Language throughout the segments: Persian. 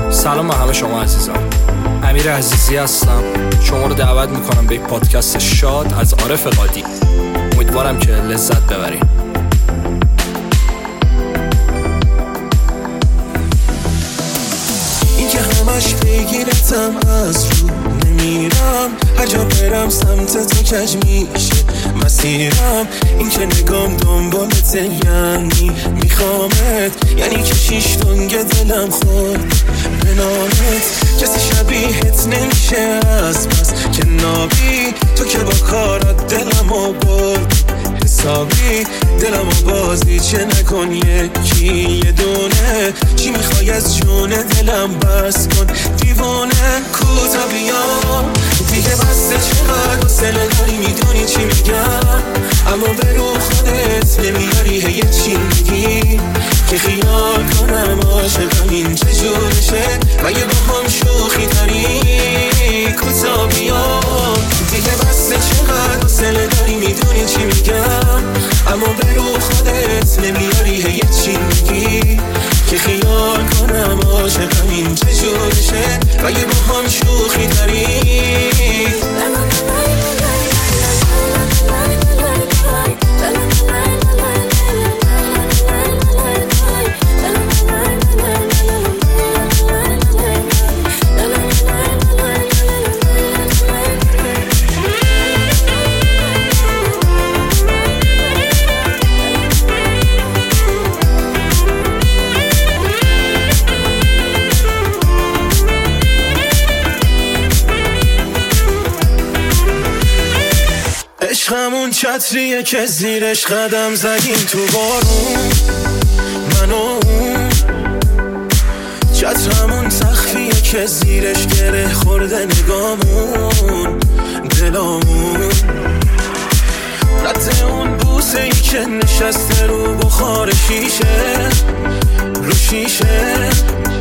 سلام به همه شما عزیزان. امیر عزیزی هستم. شما رو دعوت میکنم به یک پادکست شاد از عارف قادی. امیدوارم که لذت ببرین. این که همش پیگیرتم از رو نمیرم، هر جا برم سمت تو کج میشه مسیرم. این که نگام دنبالته یعنی میخوامت، یعنی که 6 تنگ دلم خورد به نامت. کسی شبیهت نمیشه از پس که نابی، تو که با کارات دلمو برد حسابی. دلمو بازی چه نکن یکی یه دونه، چی میخوای از جون دلم بس کن دیوانه. کوتا بیا دیگه بسته، چقدر حوصله داری میدونی چی میگم، اما به رو خودت نمیاری هی چی میگی که خیال کنم عاشقم این چجورشه مگه با هم شوخی داری. کوتا بیا دیگه بسته، چقدر حوصله داری میدونی چی میگم، اما به رو خودت نمیاری هی چی میگی که خیال کنم عاشقم این چجورشه مگه با هم شوخی داری. عشقمون چتریه که زیرش قدم زدیم تو بارون، من و اون. چترمون سخفیه که زیرش گره خورده نگامون دلامون. رد اون بوسه ای که نشسته رو بخار شیشه رو شیشه.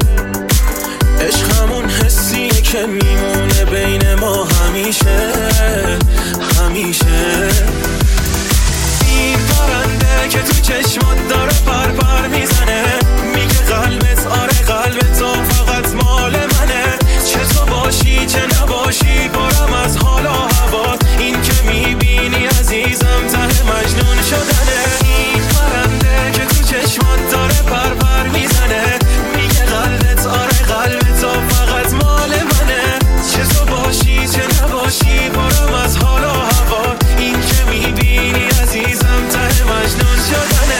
عشقمون حسیه که میمونه بین ما همیشه همیشه. این پرنده که تو چشمات داره پر پر میزنه، میگه قلبت آره قلبت تو فقط مال منه. چه تو باشی چه نباشی پرم از حال و هوات، این که میبینی عزیزم ته مجنون شدنه. این پرنده که تو چشمات داره پر پر میزنه، میگه قلبت آره قلبت تو فقط مال منه. چه تو باشی چه نباشی پرم از حال و هوات، این که میبینی عزیزم ته مجنون شدنه.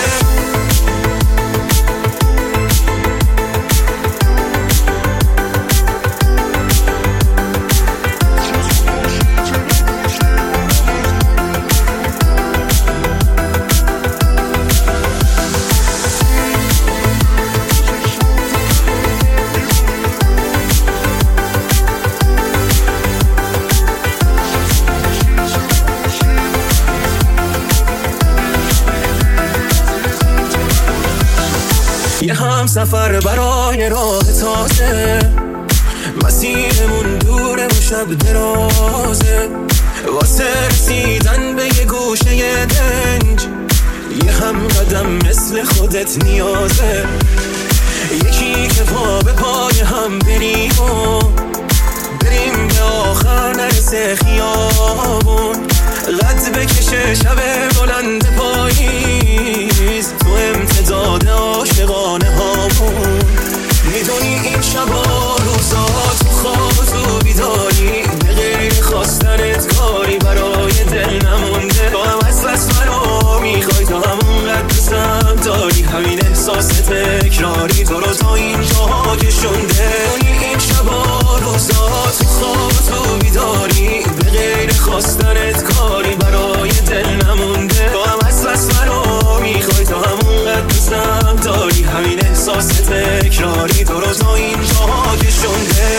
یه هم سفر برای راه تازه، مسیرمون دوره و شب درازه. واسه رسیدن به یه گوشه دنج، یه هم قدم مثل خودت نیازه. یکی که پا به پای هم بریم و بریم به آخر نرسه خیابون. قد بکشه شب بلند پاییز تو امتداد عاشقانه هامون. میدونی این شبا روزا تو خواب تو بیداری، به غیر خواستنت کاری برای دل نمونده. تو هم از منو میخوای، تو همونقدر دوستم داری، همین احساس تکراری تو رو تا اینجا کشونده. این شبا روزا تو خواب تو بیداری، به غیر خواستنت کاری برای دل نمونده. تو هم از منو میخوای، تو همونقدر دوستم داری، همین احساس تکراری تو رو تا اینجا کشونده.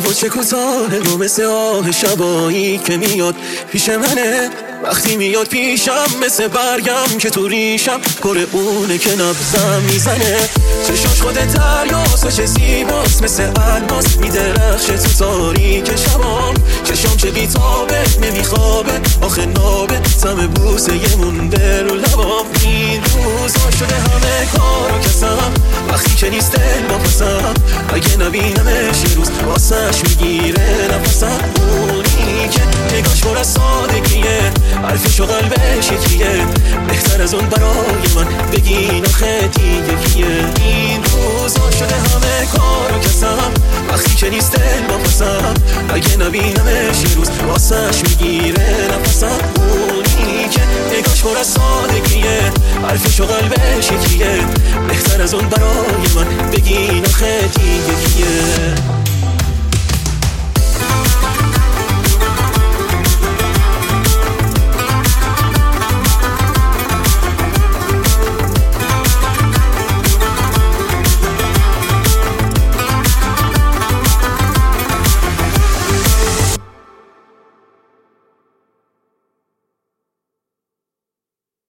و چه کوتاه و مثل آه شبایی که میاد پیش منه. وقتی میاد پیشم مثل برگم که تو ریشم پر اونه که نبضم میزنه. چشاش خود دریاست و چه زیباست مثل الماس میدرخشه تو تاریک شبام. چشام چه بیتابه نمیخوابه آخه نابه تم بوسه یه مونده رو لبام. این روزا شده همه کار و کسم وقتی که نیست دل با پسم. اگه نبینمش یه روز واسش میگیره نفسم. اونی که نگاش پر از سادگیه حرفش و قلبش یکیه. بهتر از اون برای من بگین آخه دیگه کیه. این روزا شده همه کار و کسم وقتی که نیست دل با پسم. اگه نبینمش یه روز واسش میگیره نفسم. اونی که نگاش پر از سادگیه حرفش و قلبش یکیه. بهتر از اون برای من بگین آخه دیگه کیه.